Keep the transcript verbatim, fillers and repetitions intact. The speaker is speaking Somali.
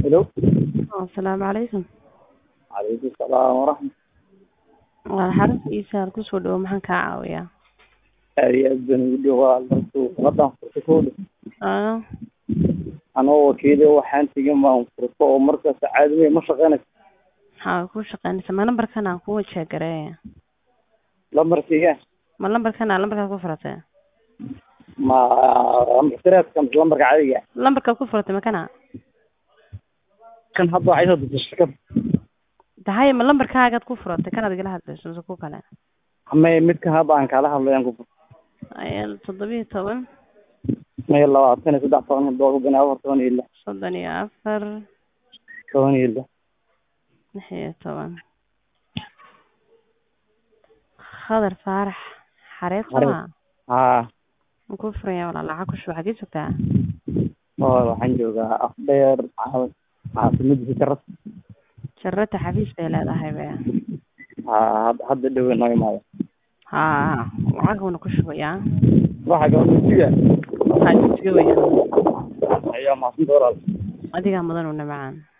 الو السلام عليكم. عليكم السلام ورحمة Waa xaruntiisa ku soo dhawo maxaan kaa caawiyaa? aad iyo aad baan ugu dhawaa dalku wadan furto kooda Ah, anoo wakiilo waxaan tegin baan furto oo markaas caadi ma shaqeynayso maxaa ku shaqeynaysaa? Ma lambarkan aan ku wajah gareeya? lambarkiga Ma lambarkan aan lambarka ku furatay? ma lambar tiraadka ama lambarka caadiga ah? Lambarka ku furatay ma kana? kan hadda waxay soo dejisay shirkad Tahay ma lambarkaaga ku furatay kana adiga la hadlayso mise ku kale? ama midka hadda aan kala hadlayan ku furto Ayaan toddoba iyo toban meel labaatan iyo saddex toban doollar bana afar toban iyo lix soddon iyo afar toban iyo lix lix iyo toban. Khadar Faarax xareed sama haa ma ku furaya wala lacag ku shuba xagee joogtaa? oo waxaan joogaa afdheer caasimada Jarrat Jarrata xafiis bay leedahay be. haa hadda dhow noo imaado Haa, lacag wana ku shubayaa. waxa gabadhiga Waxaa jooga ayaa maasin doorar adiga mudan una macaan.